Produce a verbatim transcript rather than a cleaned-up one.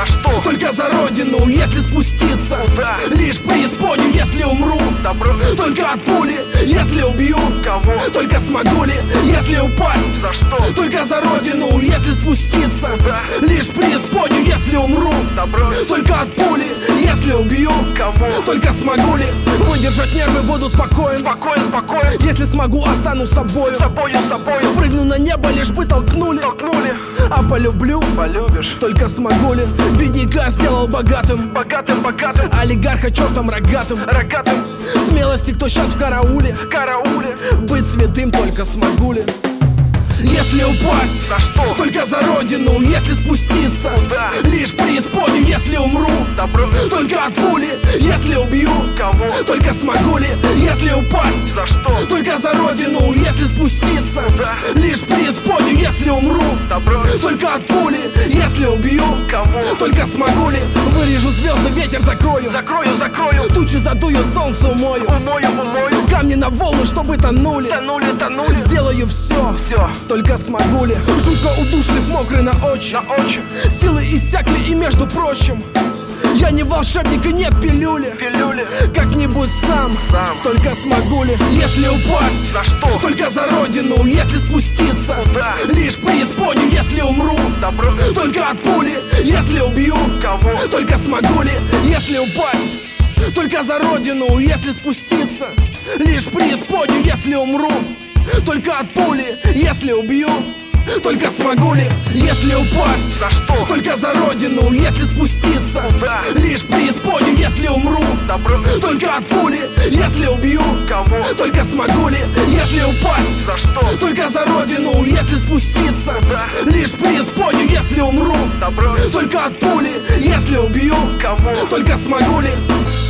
За что? Только за родину, если спуститься. Куда? Лишь в преисподнюю, если умру. Добро. Только от пули, если убью. Кого? Только смогу ли, если упасть. За что? Только за родину, если спуститься. Куда? Лишь в преисподнюю, если умру. Добро. Только от пули, если убью. Кого? Только смогу ли выдержать нервы, буду спокоен. Спокоен, спокоен. Если смогу, останусь собою. Собою, собою. Прыгну на небо, лишь бы толкнули. Толкнули. А полюблю, Полюбишь. только смогу ли. Бедняка сделал богатым, Богатым, богатым. олигарха чертом рогатым. Рогатым. Смелости, кто сейчас в карауле. Карауле. Быть святым только смогу ли. Если упасть, За что? только за родину, если спуститься. Куда? Лишь в преисподнюю, если умру. Добро. Только от пули, если убью. Кого? Только смогу ли, если упасть. За что? Только за родину, если спуститься. Куда? Лишь в преисподнюю, если умру. Добро. Только от пули, если убью. Кого? Только смогу ли, вырежу звезды, ветер закрою. Закрою, закрою. Тучи задую, солнце умою. Умою, умою. Камни на волны, чтобы тонули. Тонули, тонули. Сделаю все, Все. только смогу ли. Жутко удушлив, мокрый на очи. На очи. Силы иссякли, и между прочим я не волшебник и нет пилюли. Пилюли. Как-нибудь сам, Сам. только смогу ли. Если упасть, За что? только за родину, если спуститься. Куда? Лишь в преисподнюю, если умру. Добро. Только от пули, если убью. Кого? Только смогу ли, если упасть. Только за родину, если спуститься. Лишь в преисподнюю, если умру. Только от пули, если убью. Только смогу ли, если упасть. За что? Только за родину, если спуститься. Куда? Лишь в преисподнюю, если умру. Добро. Только от пули, если убью. Кого? Только смогу ли, если упасть. За что? Только за родину, если спуститься. Куда? Лишь в преисподнюю, если умру. Добро. Только от пули, если убью. Кого? Только смогу ли.